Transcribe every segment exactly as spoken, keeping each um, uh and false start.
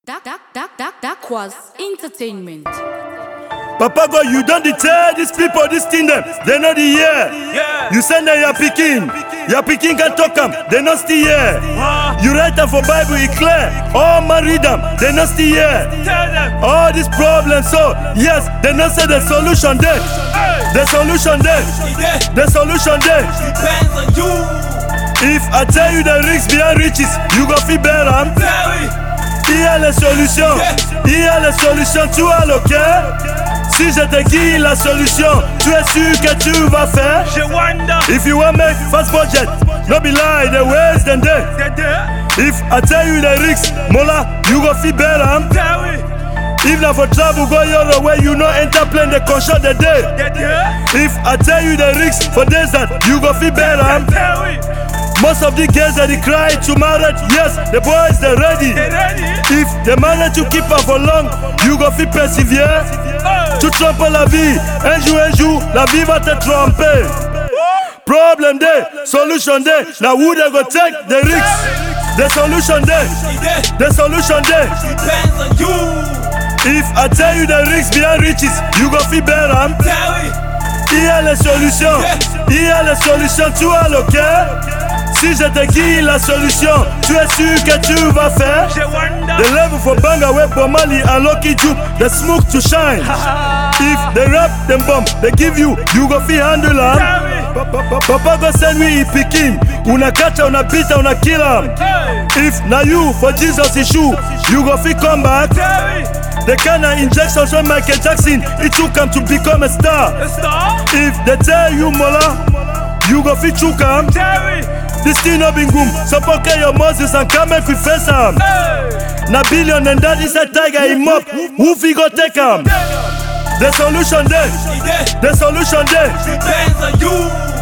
That, that, that, that, that was entertainment. Papa God, you don't tell these people this thing them. They know the year. Yeah. You send them your picking. Your picking can talk them. They not still here. Huh? You write them for Bible, it clear. All man read them. They not still here. Tell them. All these problems, so yes, they not say the solution there. Hey. The solution there. Yeah. The solution there. Depends on you. If I tell you the risks behind riches, you go feel better. Tell me. Il y a les solutions, il y a les solutions, tu as le cœur. Si je te dis la solution, tu es sûr que tu vas faire. Je wonder. If you want make fast budget, no be lie, the ways than they. If I tell you the risks, Mola, you go feel better. Tell me. If na for travel go your way, you no enter plane, they control the day. If I tell you the risks for desert, you go feel better. Tell me. Most of the girls that they cry to marriage, yes, the boys they ready. They ready? If they manage to keep her for long, you go fit persevere. Hey. Tu trompes la vie, un jour, un jour, la vie va te tromper. Problem there, solution there. Now who they go take the risks? The solution there, the solution there. Depends on you. If I tell you the risks behind riches, you go feel better. Tell me. Il y a les solutions, il y a les solutions, tu as le cœur. Si je te dis la solution, tu es sûr que tu vas faire. Je wonder. The level for Bangaway, Bomali and Lucky Juke, the smoke to shine. If they rap them bomb, they give you, you go feel handle am. Tell me. Papa go send me a picking. Una catch, una beat, una kill am. Hey. If na you for Jesus issue, you go feel come back. Tell me. The kind of injections when Michael Jackson, it took him to become a star. The star. If they tell you Mola, you go feel chook am. Tell me. This thing no been goom, so pocket your Moses and come make we face am. Hey. Na billion and that is a tiger him up. Who fi go take am? The solution there, the solution there. Depends on you.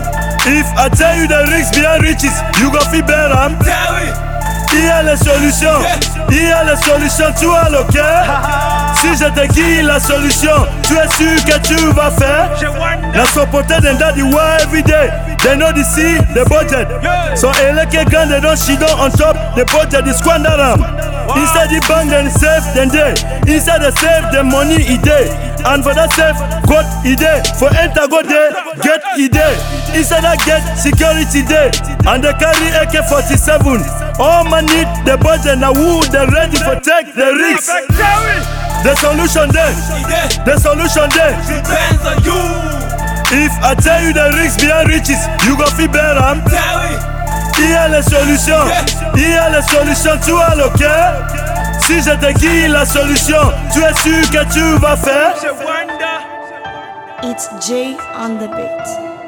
If I tell you the risks behind riches, you go feel better. Tell me. Il y a les solutions, il y a les solutions, tu as le cœur. Si je te dis la solution, tu es sûr que tu vas faire. Je wonder. Na supported and daddy why every day. They know the see the budget. Yeah. So eleke gun they don't she don't on top. The budget is squander them. Inside the bank then save then they. Inside the save the money it day. And for that save got it day. For enter go there get it day. Inside that get security day. And they carry A K forty-seven. All man need the budget now who they ready for take the risk. Tell me. The solution there. The solution there. Depends on you. If I tell you the risks behind riches, you go feel better. Tell me. Il y a les solutions, il y a les solutions, tu as le cœur. Si je te dis la solution, tu es sûr que tu vas faire. Je wonder. It's Jay on the beat.